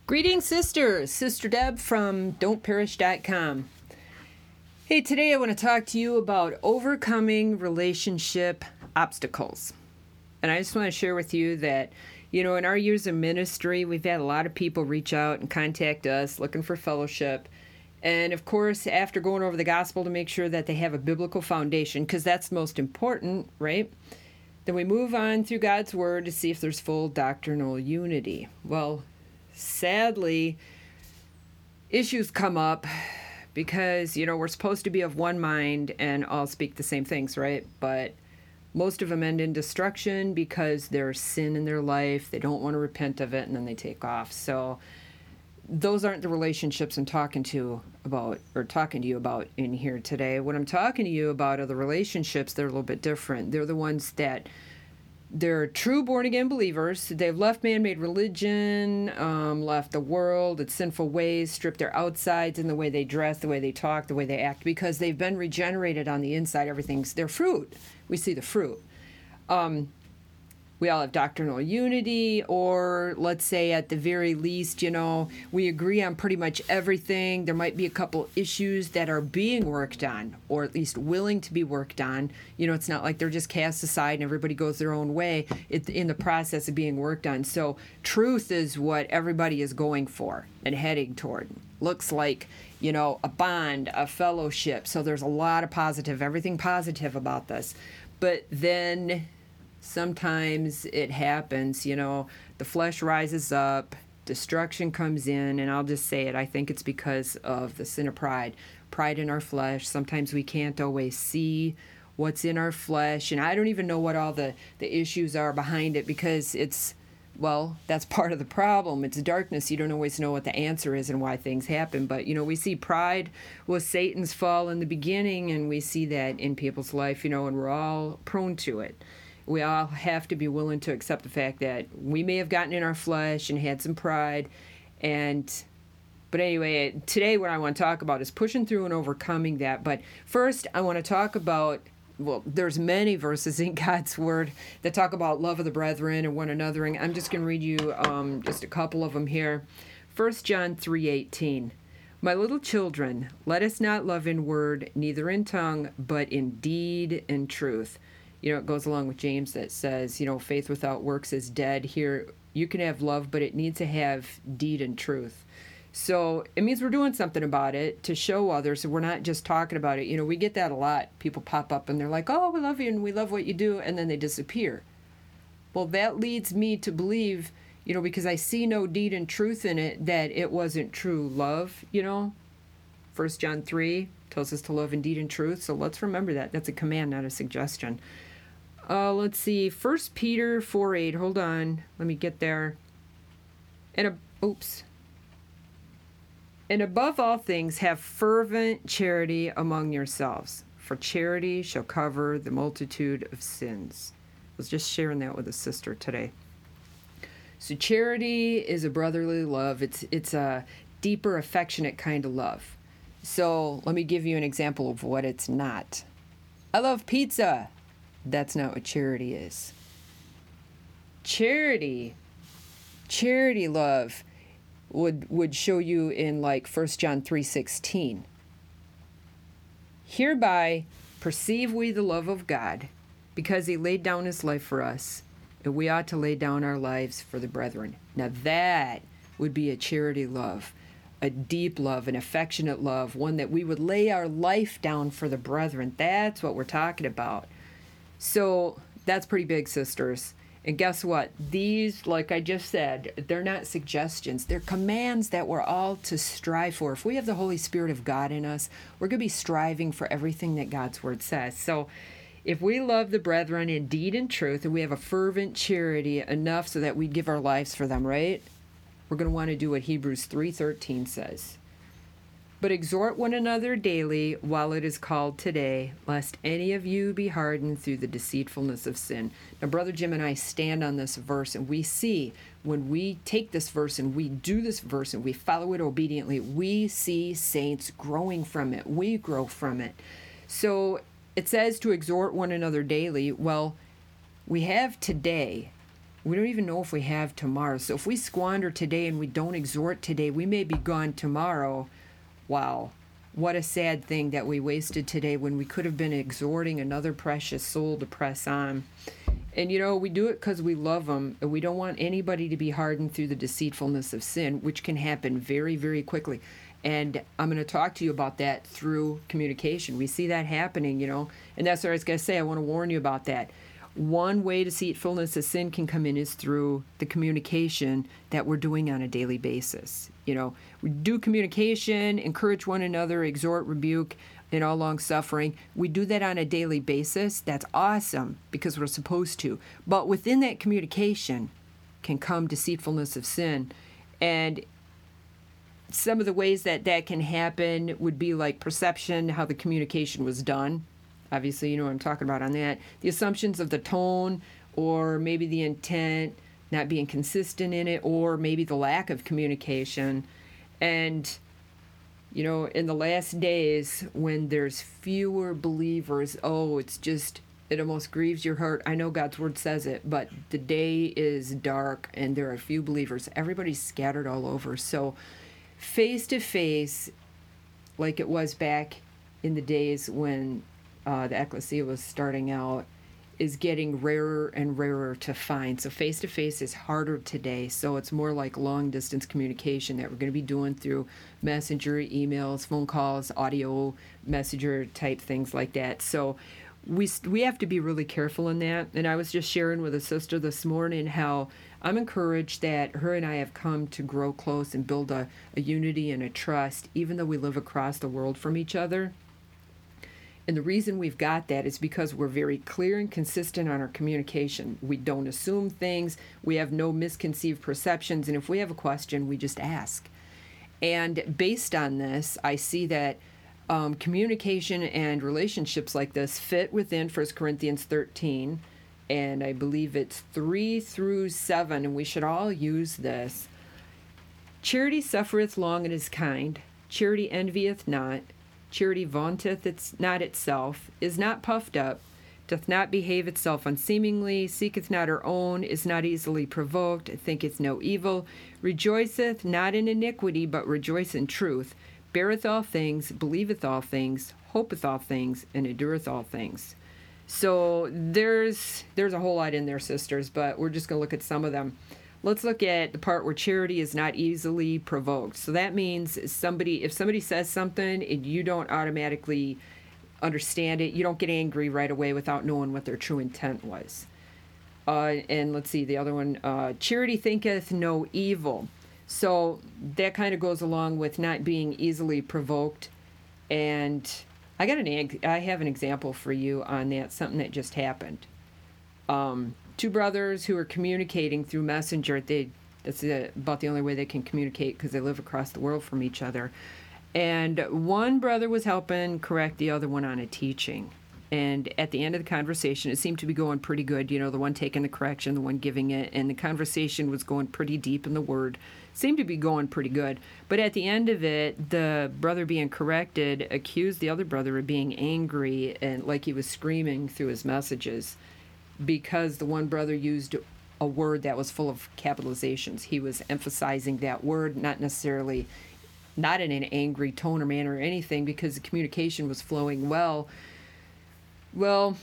Greetings, sisters. Sister Deb from don'tperish.com. Hey, today I want to talk to you about overcoming relationship obstacles. And I just want to share with you that, in our years of ministry, we've had a lot of people reach out and contact us looking for fellowship. And of course, after going over the gospel to make sure that they have a biblical foundation, because that's most important, right? Then we move on through God's Word to see if there's full doctrinal unity. Well, sadly, issues come up because, we're supposed to be of one mind and all speak the same things, right? But most of them end in destruction because there's sin in their life. They don't want to repent of it, and then they take off. So those aren't the relationships I'm talking to you about in here today. What I'm talking to you about are the relationships that are a little bit different. They're the ones that they're true born-again believers. They've left man-made religion, left the world, its sinful ways, stripped their outsides in the way they dress, the way they talk, the way they act, because they've been regenerated on the inside. Everything's their fruit. We see the fruit. We all have doctrinal unity, or let's say at the very least, we agree on pretty much everything. There might be a couple issues that are being worked on, or at least willing to be worked on. It's not like they're just cast aside and everybody goes their own way. It's in the process of being worked on. So truth is what everybody is going for and heading toward. Looks like, a bond, a fellowship. So there's a lot of everything positive about this. But then sometimes it happens, the flesh rises up, destruction comes in, and I'll just say it, I think it's because of the sin of pride in our flesh. Sometimes we can't always see what's in our flesh, and I don't even know what all the issues are behind it, because that's part of the problem. It's darkness. You don't always know what the answer is and why things happen. But, we see pride was Satan's fall in the beginning, and we see that in people's life, and we're all prone to it. We all have to be willing to accept the fact that we may have gotten in our flesh and had some pride. But anyway, today what I want to talk about is pushing through and overcoming that. But first, I want to talk about, there's many verses in God's Word that talk about love of the brethren and one another. And I'm just going to read you just a couple of them here. 1 John 3:18. My little children, let us not love in word, neither in tongue, but in deed and truth. It goes along with James that says, faith without works is dead. Here, you can have love, but it needs to have deed and truth. So it means we're doing something about it to show others. So we're not just talking about it. We get that a lot. People pop up and they're like, oh, we love you and we love what you do. And then they disappear. Well, that leads me to believe, because I see no deed and truth in it, that it wasn't true love, 1 John 3 tells us to love in deed and truth. So let's remember that. That's a command, not a suggestion. Let's see, 1 Peter 4:8. Hold on, let me get there. And above all things, have fervent charity among yourselves, for charity shall cover the multitude of sins. I was just sharing that with a sister today. So charity is a brotherly love. It's a deeper, affectionate kind of love. So let me give you an example of what it's not. I love pizza. That's not what charity is. Charity love would show you in like 1 John 3:16. Hereby perceive we the love of God, because he laid down his life for us, and we ought to lay down our lives for the brethren. Now that would be a charity love, a deep love, an affectionate love, one that we would lay our life down for the brethren. That's what we're talking about. So that's pretty big, sisters. And guess what? These, like I just said, they're not suggestions. They're commands that we're all to strive for. If we have the Holy Spirit of God in us, we're going to be striving for everything that God's Word says. So if we love the brethren in deed and truth, and we have a fervent charity enough so that we give our lives for them, right? We're going to want to do what Hebrews 3:13 says. But exhort one another daily while it is called today, lest any of you be hardened through the deceitfulness of sin. Now, Brother Jim and I stand on this verse, and we see when we take this verse and we do this verse and we follow it obediently, we see saints growing from it. We grow from it. So it says to exhort one another daily. Well, we have today. we don't even know if we have tomorrow. So if we squander today and we don't exhort today, we may be gone tomorrow. Wow. What a sad thing that we wasted today when we could have been exhorting another precious soul to press on. And, we do it because we love them. And we don't want anybody to be hardened through the deceitfulness of sin, which can happen very, very quickly. And I'm going to talk to you about that through communication. We see that happening, And that's what I was going to say. I want to warn you about that. One way deceitfulness of sin can come in is through the communication that we're doing on a daily basis. We do communication, encourage one another, exhort, rebuke, in all long suffering. We do that on a daily basis. That's awesome because we're supposed to. But within that communication can come deceitfulness of sin. And some of the ways that can happen would be like perception, how the communication was done. Obviously, you know what I'm talking about on that. The assumptions of the tone, or maybe the intent, not being consistent in it, or maybe the lack of communication. And, in the last days, when there's fewer believers, it almost grieves your heart. I know God's word says it, but the day is dark and there are few believers. Everybody's scattered all over. So face to face, like it was back in the days when the ecclesia was starting out, is getting rarer and rarer to find. So face-to-face is harder today. So it's more like long-distance communication that we're going to be doing through messenger, emails, phone calls, audio, messenger type things like that. So we have to be really careful in that. And I was just sharing with a sister this morning how I'm encouraged that her and I have come to grow close and build a unity and a trust, even though we live across the world from each other. And the reason we've got that is because we're very clear and consistent on our communication. We don't assume things. We have no misconceived perceptions. And if we have a question, we just ask. And based on this, I see that communication and relationships like this fit within 1 Corinthians 13. And I believe it's 3 through 7. And we should all use this. Charity suffereth long and is kind. Charity envieth not. Charity vaunteth not itself, is not puffed up, doth not behave itself unseemingly, seeketh not her own, is not easily provoked, thinketh no evil, rejoiceth not in iniquity, but rejoiceth in truth, beareth all things, believeth all things, hopeth all things, and endureth all things. So there's a whole lot in there, sisters, but we're just going to look at some of them. Let's look at the part where charity is not easily provoked. So that means if somebody says something and you don't automatically understand it, you don't get angry right away without knowing what their true intent was. And let's see, the other one, charity thinketh no evil. So that kind of goes along with not being easily provoked. And I have an example for you on that, something that just happened. Two brothers who are communicating through messenger. That's about the only way they can communicate because they live across the world from each other. And one brother was helping correct the other one on a teaching. And at the end of the conversation, it seemed to be going pretty good. The one taking the correction, the one giving it. And the conversation was going pretty deep in the word. Seemed to be going pretty good. But at the end of it, the brother being corrected accused the other brother of being angry and like he was screaming through his messages, because the one brother used a word that was full of capitalizations. He was emphasizing that word, not in an angry tone or manner or anything, because the communication was flowing well. Well,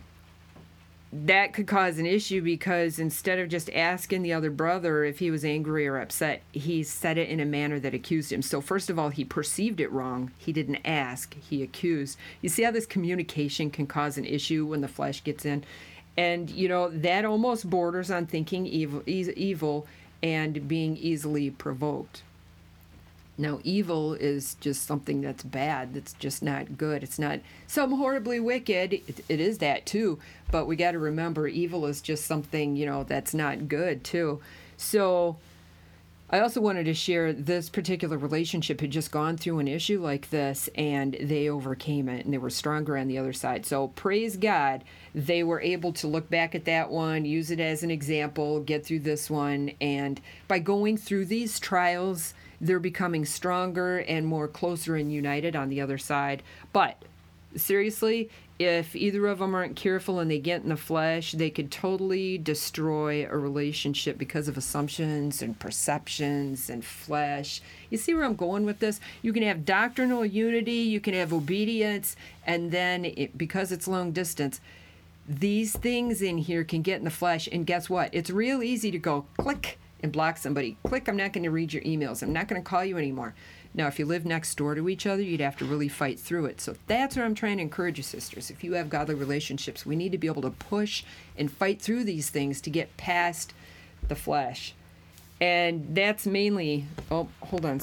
that could cause an issue because instead of just asking the other brother if he was angry or upset, he said it in a manner that accused him. So first of all, he perceived it wrong. He didn't ask, he accused. You see how this communication can cause an issue when the flesh gets in? And, that almost borders on thinking evil and being easily provoked. Now, evil is just something that's bad. That's just not good. It's not something horribly wicked. It is that, too. But we got to remember, evil is just something, that's not good, too. So I also wanted to share this particular relationship had just gone through an issue like this, and they overcame it, and they were stronger on the other side. So praise God, they were able to look back at that one, use it as an example, get through this one, and by going through these trials, they're becoming stronger and more closer and united on the other side. But Seriously, if either of them aren't careful and they get in the flesh, they could totally destroy a relationship because of assumptions and perceptions and flesh. You see where I'm going with this? You can have doctrinal unity, you can have obedience, and then because it's long distance, these things in here can get in the flesh. And guess what? It's real easy to go click and block somebody. Click, I'm not going to read your emails. I'm not going to call you anymore. Now, if you live next door to each other, you'd have to really fight through it. So that's what I'm trying to encourage you, sisters. If you have godly relationships, we need to be able to push and fight through these things to get past the flesh. And that's mainly, oh, hold on.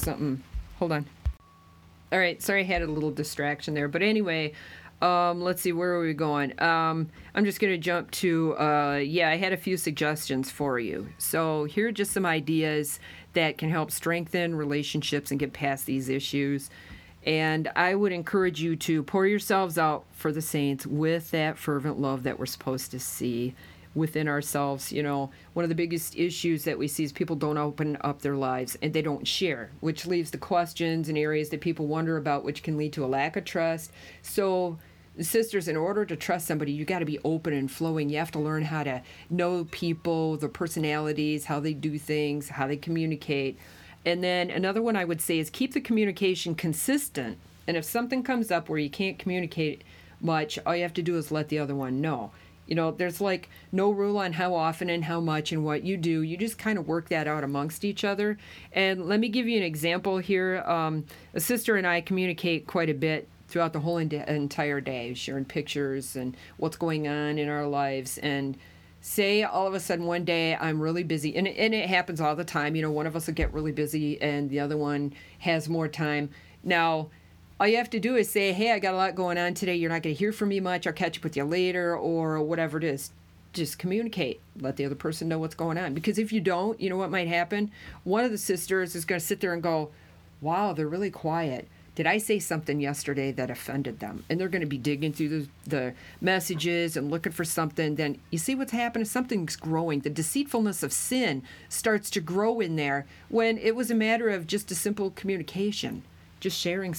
All right, sorry I had a little distraction there. But anyway, let's see, where are we going? I'm just going to jump to, I had a few suggestions for you. So here are just some ideas that can help strengthen relationships and get past these issues. And I would encourage you to pour yourselves out for the saints with that fervent love that we're supposed to see within ourselves. You know, one of the biggest issues that we see is people don't open up their lives and they don't share, which leaves the questions and areas that people wonder about, which can lead to a lack of trust. So sisters, in order to trust somebody, you got to be open and flowing. You have to learn how to know people, their personalities, how they do things, how they communicate. And then another one I would say is keep the communication consistent. And if something comes up where you can't communicate much, all you have to do is let the other one know. You know, there's like no rule on how often and how much and what you do. You just kind of work that out amongst each other. And let me give you an example here. A sister and I communicate quite a bit throughout the whole entire day, sharing pictures and what's going on in our lives. And say all of a sudden one day I'm really busy, and it happens all the time. You know, one of us will get really busy and the other one has more time. Now, all you have to do is say, hey, I got a lot going on today. You're not going to hear from me much. I'll catch up with you later, or whatever it is. Just communicate. Let the other person know what's going on. Because if you don't, you know what might happen? One of the sisters is going to sit there and go, wow, they're really quiet. Did I say something yesterday that offended them? And they're going to be digging through the messages and looking for something. Then you see what's happening? Something's growing. The deceitfulness of sin starts to grow in there when it was a matter of just a simple communication, just sharing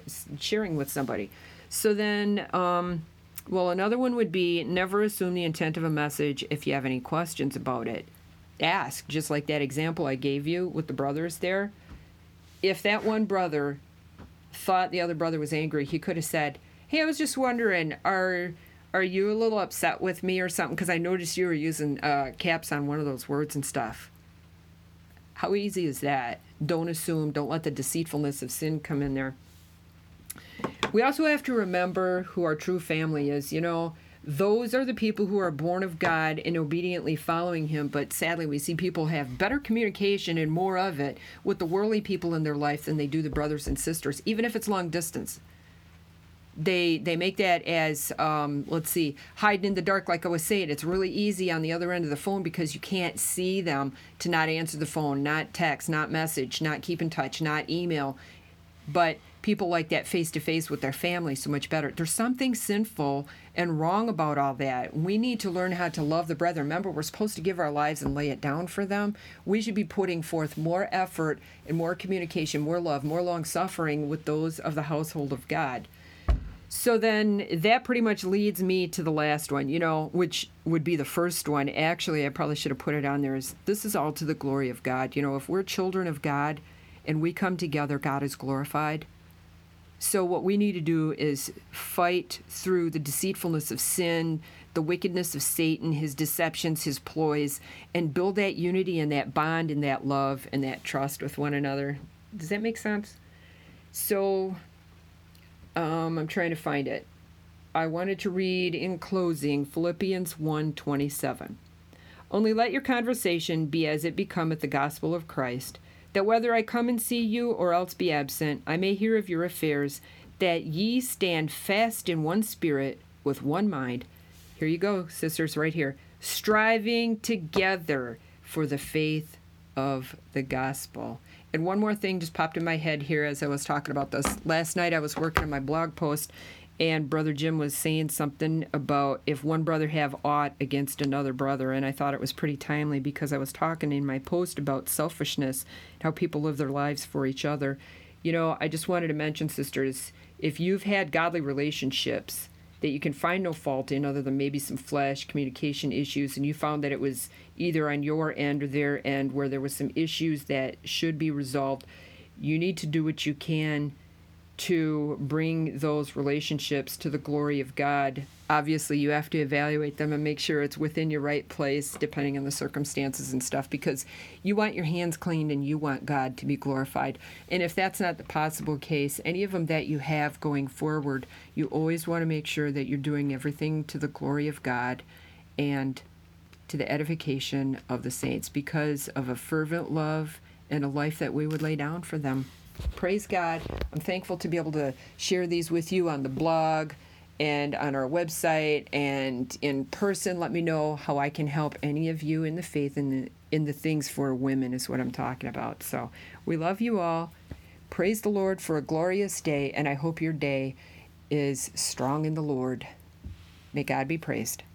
with somebody. So then, another one would be never assume the intent of a message if you have any questions about it. Ask, just like that example I gave you with the brothers there. If that one brother thought the other brother was angry, he could have said, hey, I was just wondering, are you a little upset with me or something? Because I noticed you were using caps on one of those words and stuff. How easy is that? Don't assume. Don't let the deceitfulness of sin come in there. We also have to remember who our true family is. You know, those are the people who are born of God and obediently following Him. But sadly, we see people have better communication and more of it with the worldly people in their life than they do the brothers and sisters, even if it's long distance. They make that as, hiding in the dark, like I was saying. It's really easy on the other end of the phone because you can't see them to not answer the phone, not text, not message, not keep in touch, not email. But people like that face-to-face with their family so much better. There's something sinful and wrong about all that. We need to learn how to love the brethren. Remember, we're supposed to give our lives and lay it down for them. We should be putting forth more effort and more communication, more love, more long-suffering with those of the household of God. So then that pretty much leads me to the last one, you know, which would be the first one. Actually, I probably should have put it on there. This is all to the glory of God. You know, if we're children of God and we come together, God is glorified. So what we need to do is fight through the deceitfulness of sin, the wickedness of Satan, his deceptions, his ploys, and build that unity and that bond and that love and that trust with one another. Does that make sense? So I'm trying to find it. I wanted to read in closing Philippians 1:27. Only let your conversation be as it becometh the gospel of Christ, that whether I come and see you or else be absent, I may hear of your affairs, that ye stand fast in one spirit, with one mind. Here you go, sisters, right here. Striving together for the faith of the gospel. And one more thing just popped in my head here as I was talking about this. Last night I was working on my blog post, and Brother Jim was saying something about if one brother have aught against another brother, and I thought it was pretty timely because I was talking in my post about selfishness, how people live their lives for each other. I just wanted to mention, sisters, if you've had godly relationships that you can find no fault in other than maybe some flesh, communication issues, and you found that it was either on your end or their end where there was some issues that should be resolved, you need to do what you can to bring those relationships to the glory of God. Obviously, you have to evaluate them and make sure it's within your right place, depending on the circumstances and stuff, because you want your hands cleaned and you want God to be glorified. And if that's not the possible case, any of them that you have going forward, you always want to make sure that you're doing everything to the glory of God and to the edification of the saints because of a fervent love and a life that we would lay down for them. Praise God. I'm thankful to be able to share these with you on the blog and on our website and in person. Let me know how I can help any of you in the faith and in the things for women is what I'm talking about. So we love you all. Praise the Lord for a glorious day, and I hope your day is strong in the Lord. May God be praised.